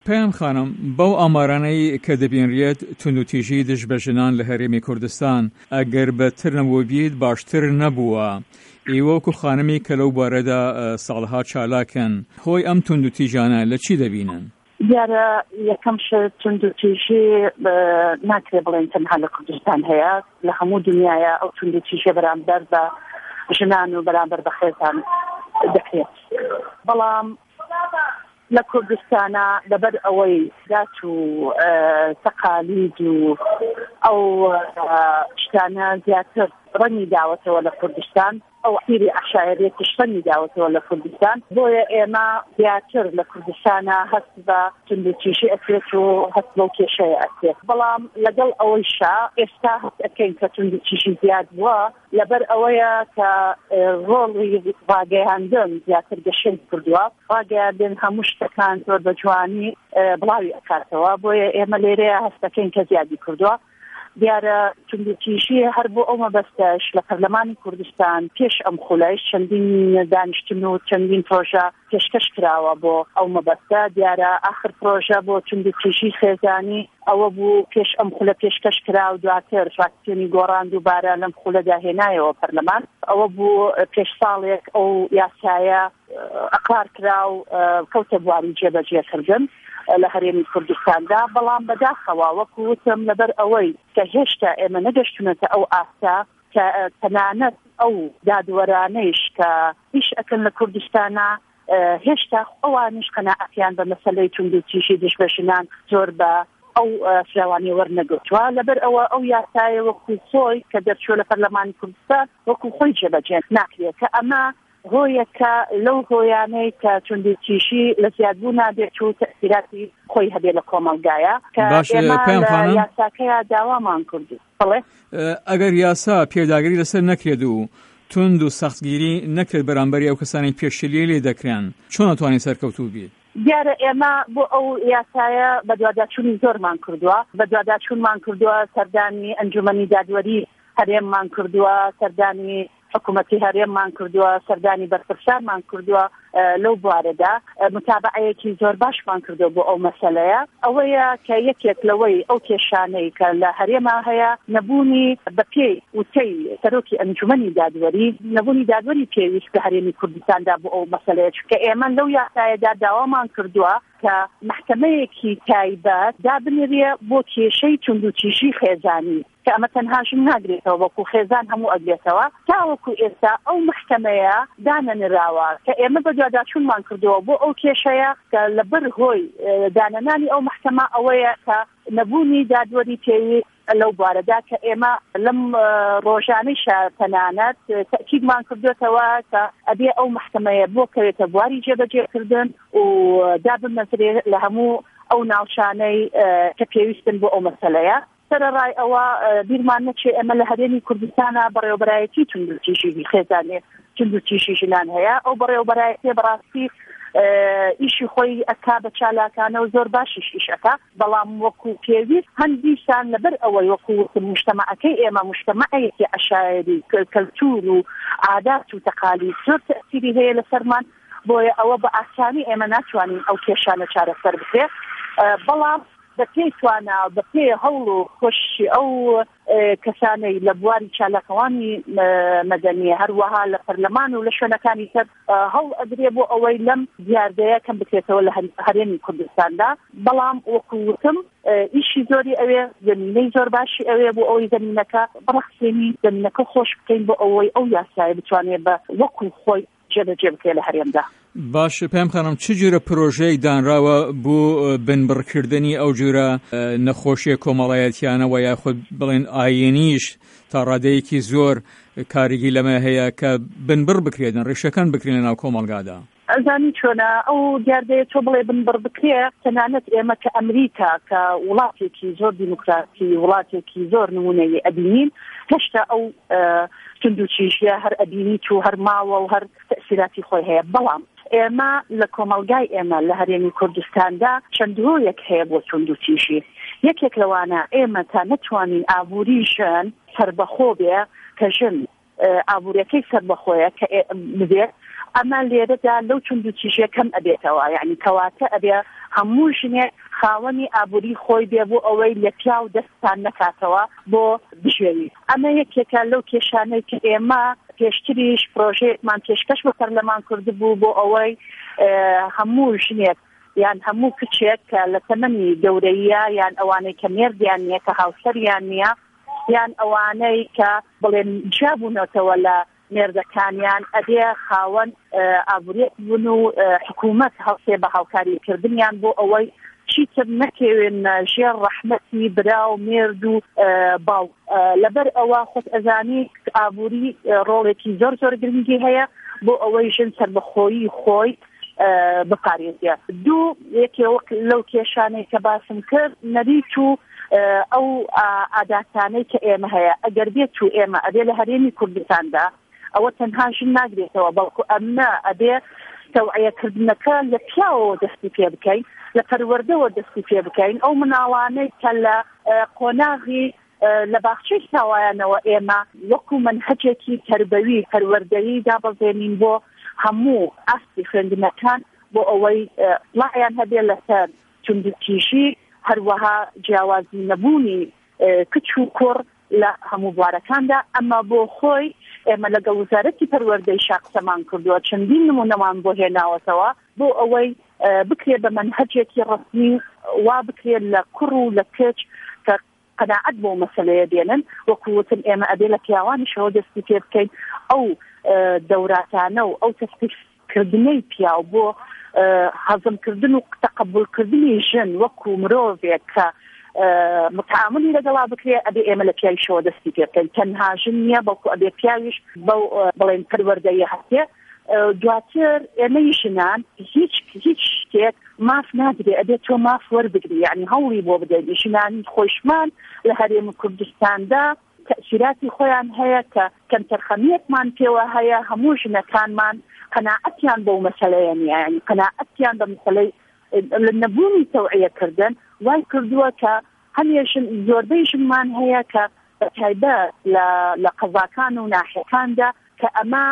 پەیام خانم بەو ئامارانەی کە دەبینرێت توندوتیژی دژ بە ژنان لە هەرێمی کوردستان ئەگەر بەتر نەبوو بیت باشتر نەبووە. ئێوە وەکو خانمی کە لەو بارەدا ساڵها چالاکن هۆی ئەم توندوتیژانە لە چی دەبینن؟ دیارە یەکەم شت توندوتیژی ناکرێت بڵێن تەنها لە کوردستان هەیە، لە هەموو دنیاە ئەو توندوتیژی بەرامبەر بە ژنان و بەرامبەر بە خێزان دەکرێت. بەڵام لە کوردستانە لەبەر ئەوەی دات و تەقالید و ئەو شتانە زیاتر ڕەنی داوەتەوە لە کوردستان، ئەو عیری عشایرێتی شتنی داوەتەوە لە کوردستان، بۆیە ئێمە زیاتر لە کوردستانە هەست بە توندوتیژی ئەکرێت و هەست بەو کێشەیە ئەکرێت. بەڵام لەگەڵ ئەوەیشا ئێستا هەست ئەکەین کە توندوتیژی زیاد بووە لەبەر ئەوەیە کە ڕۆڵی ڕاگەیاندن زیاتر گەشەی کردووە، ڕاگەیاندن هەموو شتەکان زۆر بە جوانی بڵاوی ئەکاتەوە، بۆیە ئێمە لێرەیە هەست ئەکەین کە زیادی کردووە. دیارە توندوتیژی هەر بۆ ئەو مەبەستەش لە پەرلەمانی کوردستان پێش ئەم خولەش چەندین دانیشتن و چەندین پرۆژە پێشکەش کراوە بۆ ئەو مەبەستە. دیارە آخر پرۆژە بۆ توندوتیژی خێزانی ئەوە بوو پێش ئەم خولە پێشکەش کرا و دواتر فراکسیۆنی گۆڕاند دووبارە لەم خولەدا هێنایەوە پەرلەمان. ئەوە بوو پێش ساڵێک ئەو یاسایە ئەقرار کرا و کەوتە بواری جێبەجێکردن لە هەرێمی کوردستاندا. بەڵام بەداخەوە وەکو وتم لەبەر ئەوەی کە هێشتا ئێمە نەگەشتونەتە ئەو ئاستا کە تەنانەت ئەو دادوەرانەیش کە هیچ ئەکەن لە کوردستانە هێشتا ئەوانش قەناعەتیان بە مەسەلەی توندوتیژی دژ بە ژنان زۆر بە ئەو فراوانی وەرنەگرتووە. لەبەر ئەوە ئەو یاسایە وەکو خۆی کە دەرچووە لە پەرلەمانی کوردستان وەکو خۆی جێبەجێ ناکرێت، کە ئەمە هۆیەکە لەو هۆیانەی کە توندوتیژی لە زیادبوو نابێت و تەثیراتی خۆی هەبێ لە کۆمەلگایە کە ئێمە یاساکەیە داوامان کردو. ئەگەر یاسا پێداگیری لەسەر نەکرێت و تند و سەختگیری نەکرێت بەرامبەری ئەو کەسانی پێشەلیە لێ دەکرێن، چۆن ئەتوانێت سەرکەوتوو بیت؟ دیارە ئێمە بۆ ئەو یاسایە بە دوواداچوونی زۆرمان کردووە، بە دوواداچوونمان کردووە سەردانی ئەنجومەنی دادوەری هەرێممان کردووە، سەردانی حکوومەتی هەرێممان کردووە، سەردانی بەرپرسانمان کردووە لەو بوارەدا متابعەیەکی زۆر باشمان کردو بۆ ئەو مەسەلەیە. ئەوەیە کە یەکێک لەوەی ئەو کێشانەی کە لە هەرێما هەیە نەبوونی بەپێی وتەی سەرۆکی ئەنجومەنی دادوەری، نەبوونی دادوەری پێویست لە هەرێمی کوردستاندا بۆ ئەو مەسەلەیە، چونکە ئێمە لەو یاسایەدا داوامان کردووە کە محکەمەیەکی تایبەت دابنێرێ بۆ کێشەی توندوتیژی خێزانی، کە ئەمە تەنها ژن ناگرێتەوە وەکو خێزان هەموو ئەگرێتەوە. تاوەکو ئێستا ئەو محکەمەیە دانەنراوە کە ئێمە بە دوواداچوونمان کردووە بۆ ئەو کێشەیە کە لەبەر هۆی دانەنانی ئەو محکەمە ئەوەیە کە نەبوونی دادوەری پێویست لەو بوارەدا کە ئێمە لەم ڕۆژانەیشە تەنانەت تەکیدمان کردوێتەوە کە ئەبێ ئەو محکەمەیە بۆ کەوێتە بواری جێبەجێکردن و دابنەزرێ لە هەموو ئەو ناوچانەی کە پێویستن بۆ ئەو مەسەلەیە. سەرەڕای ئەوە بیرمان نەچێ ئێمە لە هەرێمی کوردستانە بەڕێوەبەرایەتی توندوتیژی خێزانێ توندوتیژی ژنان هەیە. ئەو بەڕێوەبەرایەتی بەڕاستی ئیشی خۆی ئەکا بە چالاکانە و زۆر باشیش ئیشەکە، بەڵام وەکو پێویست هەندیشان لەبەر ئەوەی وەکو مجتەمەعەکەی ئێمە مجتەمەعەیەکی عەشایری کەلتور و عادات و تەقالید زۆر تەئسیری هەیە لەسەرمان، بۆیە ئەوە بە ئاسانی ئێمە ناتوانین ئەو کێشانە چارەسەر بکرێت. بەڵام بەپێی توانە بەپێی هەوڵ و خۆشی ئەو کەسانەی لە بواری چالاکەوانی مەدەنیە هەروەها لە پەرلەمان و لە شوێنەکانی تر هەوڵ ئەدرێ بۆ ئەوەی لەم دیاردەیە کەم بکرێتەوە لە هەرێمی کوردستاندا. بەڵام وەکو وتم ئیشی زۆری ئەوێ، زمینەی زۆر باشی ئەوێ بۆ ئەوەی زمینەکە بڕەخسێنی زمینەکە خۆش بکەین بۆ ئەوەی ئەو یاسایە بتوانێت بە وەکو خۆی جێبەجێ بکرێت لە هەرێمدا. باش پێم خانم چ جورە پرۆژەی دانراوە بۆ بنبڕکردنی ئەو جورە نەخۆشیە کۆمەڵایەتیانەوە یاخود بڵێن ئاینیش تا ڕادەیەکی زۆر کاریگی لەمە هەیە کە بنبڕ بکرێتن ڕێشەکان بکرێن لە ناو کۆمەڵگادا؟ ئەزانی چۆنە ئەو دیاردەیە تۆ بڵێ بنبڕ بکرێ تەنانەت ئێمە کە ئەمریکا کە وڵاتێکی زۆر دیموکراسی وڵاتێکی زۆر نمونەیە ئەبینین هێشتا ئەو توندوتیژیە هەر ئەبینیت و هەر ماوە و هەر تەئسیراتی خۆی هەیە. بەڵام ئێمە لە کۆمەلگای ئێمە لە هەرێمی کوردستاندا چەندهۆیەک هەیە بۆ توندوتیژی. یەکێک لەوانە ئێمە تا نەتوانین ئابووری ژن سەربەخۆ بێ کە ژن ئابووریەکەی سەربەخۆیە کە بێت، ئەمە لێرەدا لەو توندوتیژیە کەم ئەبێتەوە، یعنی کەواتە ئەبێ هەموو ژنێک خاوەنی ئابووری خۆی بێ بۆ ئەوەی لە پیاو دەستان نەکاتەوە بۆ بژێوی. ئەمە یەکێکە لەو کێشانەی کە ئێمە پێشتریش پرۆژەیەکمان پێشکەش بە پەرلەمان کردبوو بۆ ئەوەی هەموو ژنێک یان هەموو کچێک کە لە تەمەنی گەورەیە یان ئەوانەی کە مێردیان نییە کە هاوسەریان نییە یان ئەوانەی کە بڵێن جیابوونەتەوە لە مێردەکانیان ئەدێ خاوەن ئابووریەت بوون و حکوومەت هەڵسێ بە هاوکاریکردنیان بۆ ئەوەی چیتر نەکەوێن ژێر ڕەحمەتی برا و مێرد و باو. لەبەر ئەوە خۆت ئەزانی ئابووری ڕۆڵێکی زۆر زۆر گرنگی هەیە بۆ ئەوەی ژن سەربەخۆیی خۆی بپارێزیە. دوو یەکێ وەک لەو کێشانەی کە باسم کرد نەریت و ئەو عاداتانەی کە ئێمە هەیە ئەگەر بێت و ئێمە ئەبێ لە هەرێمی کوردستاندا ئەوە تەنها ژن ناگرێتەوە بەڵکو ئەمە ئەبێ تەوعیەکردنەکە لە پیاوەوە دەستی پێ بکەین لە پەروەردەوە دەستی پێ بکەین ئەو مناڵانەی کە لە قۆناغی لە باخچەی ساوایانەوە ئێمە وەکو منهەجێکی تربەوی پەروەردەیی دابەزێنین بۆ هەموو ئاستی خوێندنەکان بۆ ئەوەی ڵایان هەبێ لەسەر توندوتیژی هەروەها جیاوازی نەبوونی کچ و کوڕ لە هەموو بوارەکاندا. ئەمە بۆ خۆی ئێمە لەگەڵ وزارەتی پەروەردەی شاقسەمان کردووە چەندین نمونەمان بۆ هێناوەتەوە بۆ ئەوەی بکرێت بە منهەجێکی ڕەسمی وا بکرێت لە کوڕ و لە کچ کە قەناعەت بۆ مەسەلەیە دێنن وەکووتن ئێمە ئەبێ لە پیاوانیشەوە دەستی پێ بکەین ئەو دەوراتانە و ئەو تەسبیحکردنەی پیاو بۆ هەزمکردن و تەقبولکردنی ژن وەکو مرۆڤێک کە متعاملی لەگەڵا بکرێ ئەبێ ئێمە لە پیاویشەوە دەستی پێ بکەین. تەنها ژن نییە بەڵکو ئەبێ پیاویش بەو بڵێن پەروەردەیە هەستێ. دواتر ئێمەی ژنان هیچ شتێک ماف نادرێ ئەبێ تۆ ماف وەربگری یعنی هەوڵی بۆ بدەین. ژنانی خۆشمان لە هەرێمی کوردستاندا تأثیراتی خۆیان هەیە کە کەمتەرخەمیەکمان پێوە هەیە. هەموو ژنەکانمان قەناعەتیان بۆ مەسەلەیە نییە یعنی قەناعەتیان بە مەسەلەی لە نەبوونی تەوعیەکردن وای کردووە کە هەمیشن زۆربەی ژنمان هەیە کە بەتایبەت لە قەزاکان و ناحیەکاندا کە ئەمە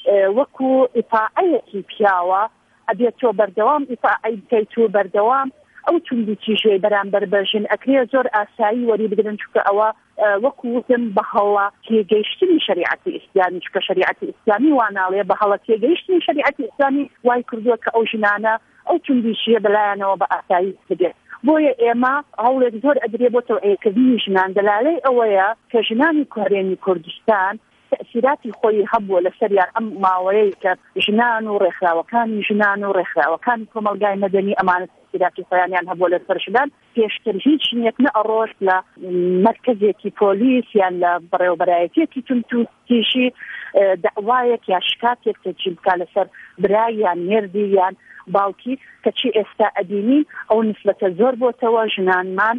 وەکو ئیفاعەیەکی پیاوە ئەبێت تۆ بەردەوام ئیفاعەی بکەیت و بەردەوام ئەو توندوتیژەی بەرامبەر بە ژن ئەکرێ زۆر ئاسایی وەری بگرن چونکە ئەوە وەکو وتم بە هەڵە تێگەیشتنی شریعەتی ئیسلامی چونکە شریعەتی ئیسلامی واناڵێ بە هەڵە تێگەیشتنی شریعەتی ئیسلامی وای کردووە کە ئەو ژنانە ئەو توندوتیژە بەلایەنەوە بە ئاسایی بگێت. بۆیە ئێمە هەوڵێک زۆر ئەدرێ بۆ تەوعیەکردنی ژنان دەلالەی ئەوەیە کە ژنانی هەرێمی کوردستان تأثیراتی خۆی هەبووە لەسەریان ئەم ماوەیە کە ژنان و ڕێکخراوەکانی ژنان و ڕێکخراوەکانی کۆمەلگای مەدەنی ئەمانە تأثیراتی خۆیانیان هەبووە لەسەر ژنان. پێشتر هیچ شتێک نەئەڕۆشت لە مرکزێکی پۆلیس یان لە بەڕێوەبەرایەتێکی توندوتیژی داوایەک یا شکاتێک تەجیل بکات لەسەر برای یان مێردی یان باوکی کەچی ئێستا ئەدینی ئەو نسبەتە زۆر بۆتەوە ژنانمان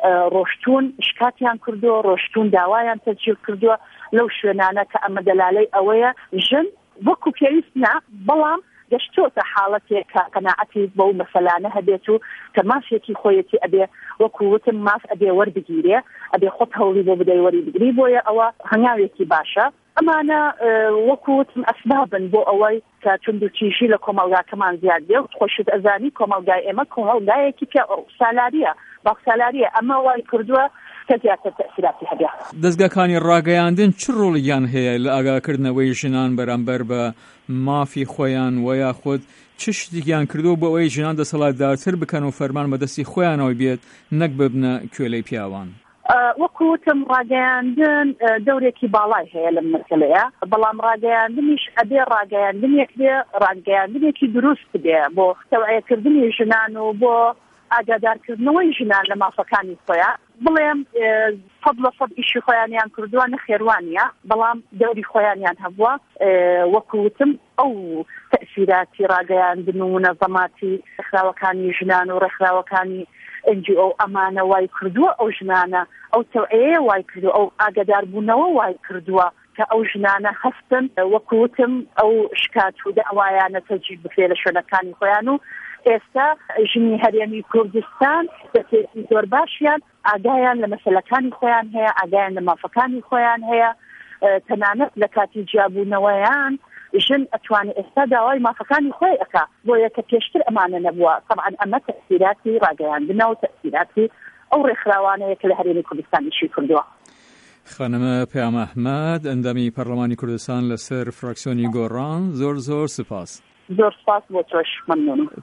ڕۆشتون شکاتیان کردووە ڕۆشتون داوایان تەجیل کردووە لەو شوێنانە کە ئەمە دەلالەی ئەوەیە ژن وەکو پێویستە بەڵام گەشتۆتە حاڵەتێک کە قەناعەتی بەو مەسەلانە هەبێت و کە مافێکی خۆیەتی ئەبێ وەکو وتم ماف ئەبێ وەربگیرێ ئەبێ خۆت هەوڵی بۆ بدەی وەری بگری. بۆیە ئەوە هەنگاوێکی باشە. ئەمانە وەکو وتم ئەسبابن بۆ ئەوەی کە توندوتیژی لە کۆمەلگاکەمان زیاد بێ و خۆشت ئەزانی کۆمەلگای ئێمە کۆمەلگایەکی کە سالاریە باخسالاریە ئەمە وای کردووە کە زیاتر تەسیراتی هەبێ. دەستگاکانی ڕاگەیاندن چ ڕۆڵیان هەیە لە ئاگاکردنەوەی ژنان بەرامبەر بە مافی خۆیان و یاخود چ شتێکیان کردو بۆ ئەوەی ژنان دەسەڵاتدارتر بکەن و فەرمان بەدەستی خۆیانەوەی بێت نەک ببنە کوێلەی پیاوان؟ وەکوتم ڕاگەیاندن دەورێکی باڵای هەیە لەم مەسەلەیە بەڵام ڕاگەیاندنیش ئەبێ ڕاگەیاندنێک بێ ڕاگەیاندنێکی دروست بێ بۆ تەوعیەکردنی ژنان و بۆ ئاگادارکردنەوەی ژنان لە مافەکانی خۆیان. بڵێم فەضلە فەض ئیشی خۆیانیان کردووە نەخێوانیە بەڵام دەوری خۆیانیان هەبووە وەکوتم ئەو تەسیراتی ڕاگەیاندن و مونەزەماتی ڕێکخراوەکانی ژنان و ڕێکخراوەکانی NGO ئەمانە وای کردووە ئەو ژنانە ئەو تەوعیە وای کردووە ئەو ئاگاداربوونەوە وای کردووە کە ئەو ژنانە هەستن وەکوتم ئەو شکات و داوایانە تەجیل بکرێ لە شوێنەکانی خۆیان و ئێستا ژنی هەرێمی کوردستان دەستێکی زۆر باشیان ئاگایان لە مەسەلەکانی خۆیان هەیە ئاگایان لە مافەکانی خۆیان هەیە تەنانەت لە کاتی جیابوونەوەیان ژن ئەتوانێت ئێستا داوای مافەکانی خۆی ئەکا بۆیە کە پێشتر ئەمانە نەبووە. طبعا ئەمە تەأثیراتی ڕاگەیاندنە و تەأثیراتی ئەو ڕێکخراوانەیە کە لە هەرێمی کوردستانیشی کردووە. خانم پیام ئەحمەد ئەندامی پەرلەمانی کوردستان لەسەر فراکسیۆنی گۆڕان زۆر سپاس. زۆر سپاس بۆ تۆش مەمنونم.